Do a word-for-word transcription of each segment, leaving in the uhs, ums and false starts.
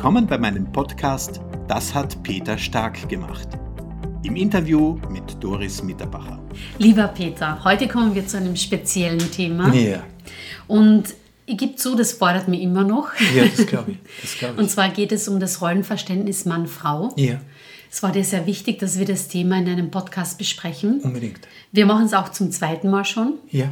willkommen bei meinem Podcast Das hat Peter Stark gemacht. Im Interview mit Doris Mitterbacher. Lieber Peter, heute kommen wir zu einem speziellen Thema. Ja. Und ich gebe zu, das fordert mich immer noch. Ja, das glaube ich. Das glaub ich. Und zwar geht es um das Rollenverständnis Mann-Frau. Ja. Es war dir sehr wichtig, dass wir das Thema in einem Podcast besprechen. Unbedingt. Wir machen es auch zum zweiten Mal schon. Ja.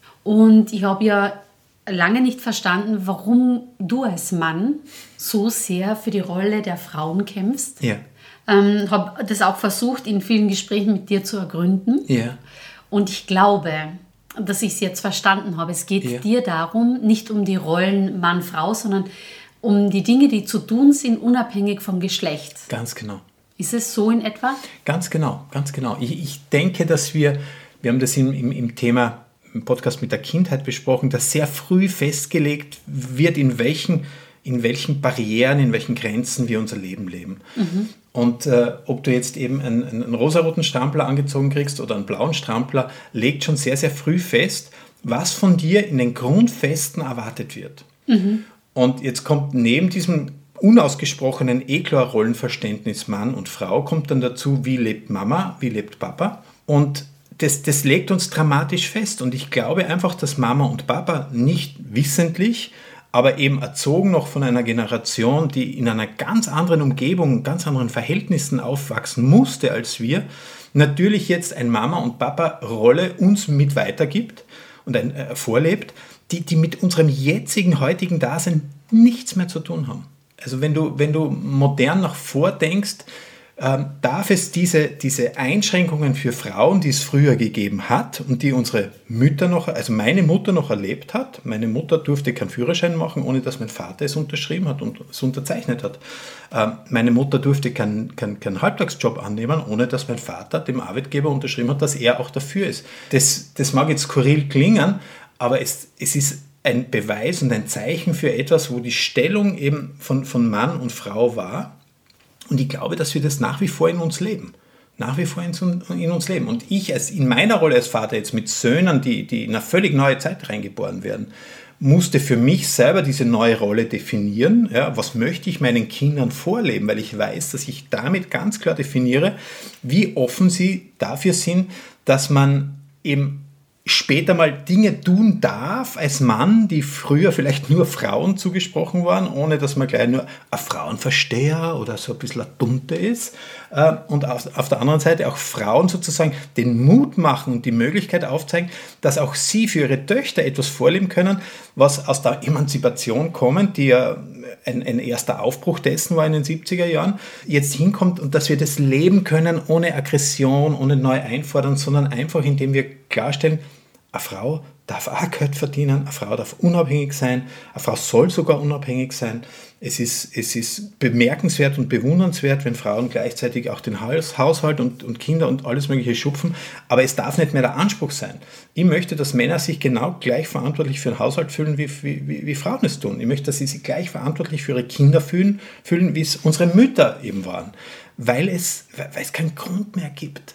Und ich habe ja lange nicht verstanden, warum du als Mann so sehr für die Rolle der Frauen kämpfst. Ja. Ähm, habe das auch versucht, in vielen Gesprächen mit dir zu ergründen. Ja. Und ich glaube, dass ich es jetzt verstanden habe. Es geht Ja. dir darum, nicht um die Rollen Mann-Frau, sondern um die Dinge, die zu tun sind, unabhängig vom Geschlecht. Ganz genau. Ist es so in etwa? Ganz genau, ganz genau. Ich, ich denke, dass wir, wir haben das im, im, im Thema, im Podcast mit der Kindheit besprochen, dass sehr früh festgelegt wird, in welchen, in welchen Barrieren, in welchen Grenzen wir unser Leben leben. Mhm. Und äh, ob du jetzt eben einen, einen rosaroten Strampler angezogen kriegst oder einen blauen Strampler, legt schon sehr, sehr früh fest, was von dir in den Grundfesten erwartet wird. Mhm. Und jetzt kommt neben diesem unausgesprochenen eh klar Rollenverständnis Mann und Frau, kommt dann dazu, wie lebt Mama, wie lebt Papa. Und das, das legt uns dramatisch fest. Und ich glaube einfach, dass Mama und Papa nicht wissentlich, aber eben erzogen noch von einer Generation, die in einer ganz anderen Umgebung, ganz anderen Verhältnissen aufwachsen musste als wir, natürlich jetzt ein Mama- und Papa-Rolle uns mit weitergibt und ein, äh, vorlebt, die, die mit unserem jetzigen, heutigen Dasein nichts mehr zu tun haben. Also wenn du, wenn du modern nach vordenkst, ähm, darf es diese, diese Einschränkungen für Frauen, die es früher gegeben hat und die unsere Mütter noch, also meine Mutter noch erlebt hat. Meine Mutter durfte keinen Führerschein machen, ohne dass mein Vater es unterschrieben hat und es unterzeichnet hat. Ähm, meine Mutter durfte keinen kein, kein Halbtagsjob annehmen, ohne dass mein Vater dem Arbeitgeber unterschrieben hat, dass er auch dafür ist. Das, das mag jetzt skurril klingen, aber es, es ist ein Beweis und ein Zeichen für etwas, wo die Stellung eben von, von Mann und Frau war. Und ich glaube, dass wir das nach wie vor in uns leben. Nach wie vor in, in uns leben. Und ich als, in meiner Rolle als Vater jetzt mit Söhnen, die, die in eine völlig neue Zeit reingeboren werden, musste für mich selber diese neue Rolle definieren. Ja, was möchte ich meinen Kindern vorleben? Weil ich weiß, dass ich damit ganz klar definiere, wie offen sie dafür sind, dass man eben später mal Dinge tun darf als Mann, die früher vielleicht nur Frauen zugesprochen waren, ohne dass man gleich nur ein Frauenversteher oder so ein bisschen ein Dunte ist. Und auf der anderen Seite auch Frauen sozusagen den Mut machen und die Möglichkeit aufzeigen, dass auch sie für ihre Töchter etwas vorleben können, was aus der Emanzipation kommt, die ja ein, ein erster Aufbruch dessen war in den siebziger Jahren, jetzt hinkommt und dass wir das leben können ohne Aggression, ohne neu einfordern, sondern einfach indem wir klarstellen, eine Frau darf auch Geld verdienen, eine Frau darf unabhängig sein, eine Frau soll sogar unabhängig sein. Es ist, es ist bemerkenswert und bewundernswert, wenn Frauen gleichzeitig auch den Haushalt und, und Kinder und alles Mögliche schupfen, aber es darf nicht mehr der Anspruch sein. Ich möchte, dass Männer sich genau gleich verantwortlich für den Haushalt fühlen, wie, wie, wie Frauen es tun. Ich möchte, dass sie sich gleich verantwortlich für ihre Kinder fühlen, fühlen wie es unsere Mütter eben waren, weil es, weil es keinen Grund mehr gibt.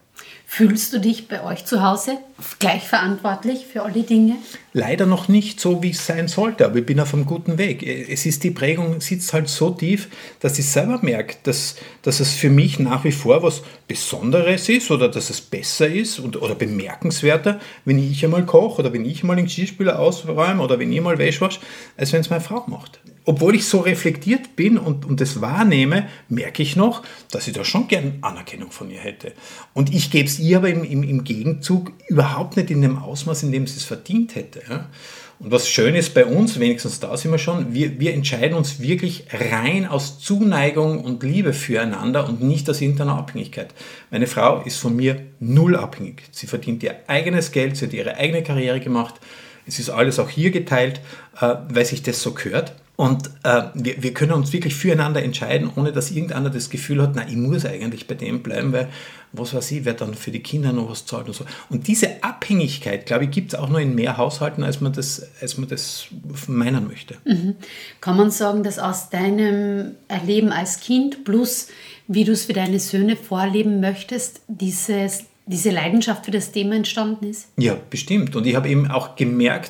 Fühlst du dich bei euch zu Hause gleich verantwortlich für alle Dinge? Leider noch nicht so, wie es sein sollte, aber ich bin auf einem guten Weg. Es ist, die Prägung sitzt halt so tief, dass ich selber merke, dass, dass es für mich nach wie vor was Besonderes ist oder dass es besser ist und, oder bemerkenswerter, wenn ich einmal koche oder wenn ich mal den Geschirrspüler ausräume oder wenn ich mal Wäsche wasche, als wenn es meine Frau macht. Obwohl ich so reflektiert bin und, und das wahrnehme, merke ich noch, dass ich da schon gern Anerkennung von ihr hätte. Und ich gebe es ihr aber im, im, im Gegenzug überhaupt nicht in dem Ausmaß, in dem sie es verdient hätte. Ja? Und was schön ist bei uns, wenigstens da sind wir schon, wir, wir entscheiden uns wirklich rein aus Zuneigung und Liebe füreinander und nicht aus irgendeiner Abhängigkeit. Meine Frau ist von mir null abhängig. Sie verdient ihr eigenes Geld, sie hat ihre eigene Karriere gemacht. Es ist alles auch hier geteilt, äh, weil sich das so gehört. Und äh, wir, wir können uns wirklich füreinander entscheiden, ohne dass irgendeiner das Gefühl hat, na, ich muss eigentlich bei dem bleiben, weil, was weiß ich, wer dann für die Kinder noch was zahlt und so. Und diese Abhängigkeit, glaube ich, gibt es auch nur in mehr Haushalten, als man das, als man das meinen möchte. Mhm. Kann man sagen, dass aus deinem Erleben als Kind plus wie du es für deine Söhne vorleben möchtest, dieses, diese Leidenschaft für das Thema entstanden ist? Ja, bestimmt. Und ich habe eben auch gemerkt,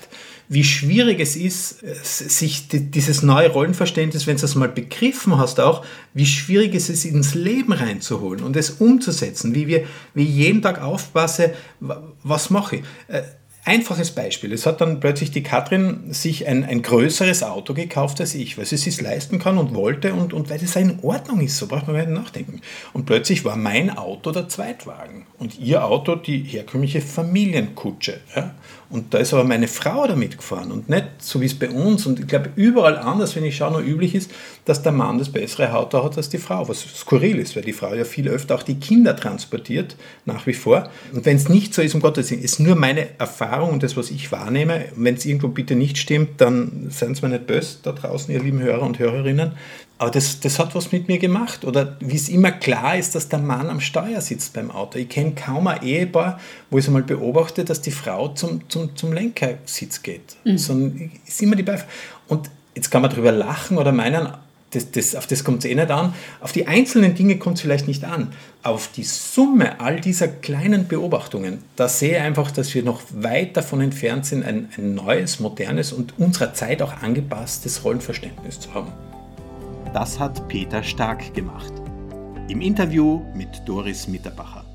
wie schwierig es ist, sich dieses neue Rollenverständnis, wenn du es mal begriffen hast auch, wie schwierig es ist, ins Leben reinzuholen und es umzusetzen, wie wir, wie ich jeden Tag aufpasse, was mache ich. Einfaches Beispiel, es hat dann plötzlich die Katrin sich ein, ein größeres Auto gekauft als ich, weil sie es sich leisten kann und wollte und, und weil das in Ordnung ist, so braucht man nicht nachdenken. Und plötzlich war mein Auto der Zweitwagen und ihr Auto die herkömmliche Familienkutsche. Ja? Und da ist aber meine Frau damit gefahren und nicht so wie es bei uns und ich glaube überall anders, wenn ich schaue, nur üblich ist, dass der Mann das bessere Auto hat als die Frau, was skurril ist, weil die Frau ja viel öfter auch die Kinder transportiert, nach wie vor. Und wenn es nicht so ist, um Gottes Willen, ist nur meine Erfahrung und das, was ich wahrnehme. Wenn es irgendwo bitte nicht stimmt, dann seien Sie mir nicht böse da draußen, ihr lieben Hörer und Hörerinnen. Aber das, das hat was mit mir gemacht. Oder wie es immer klar ist, dass der Mann am Steuer sitzt beim Auto. Ich kenne kaum ein Ehepaar, wo ich es einmal beobachte, dass die Frau zum, zum, zum Lenkersitz geht. Mhm. Sondern ist immer die Beifahrer. Und jetzt kann man darüber lachen oder meinen, das, das, auf das kommt es eh nicht an. Auf die einzelnen Dinge kommt es vielleicht nicht an. Auf die Summe all dieser kleinen Beobachtungen, da sehe ich einfach, dass wir noch weit davon entfernt sind, ein, ein neues, modernes und unserer Zeit auch angepasstes Rollenverständnis zu haben. Das hat Peter Stark gemacht. Im Interview mit Doris Mitterbacher.